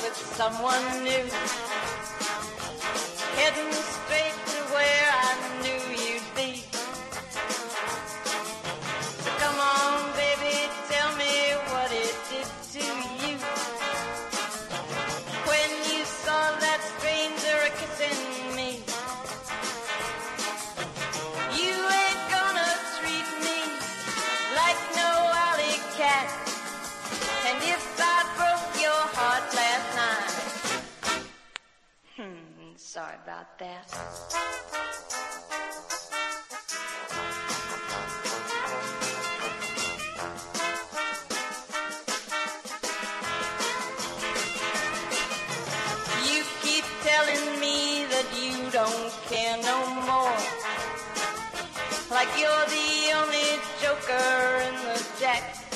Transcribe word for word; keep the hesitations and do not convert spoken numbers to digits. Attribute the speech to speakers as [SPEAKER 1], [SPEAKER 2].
[SPEAKER 1] with someone new, heading straight to where I knew you'd be. So come on, baby, tell me what it did to you when you saw that stranger kissing me. You ain't gonna treat me like no alley cat, and if I broke your heart last night, hmm, sorry about that. You keep telling me that you don't care no more, like you're the only joker in the deck.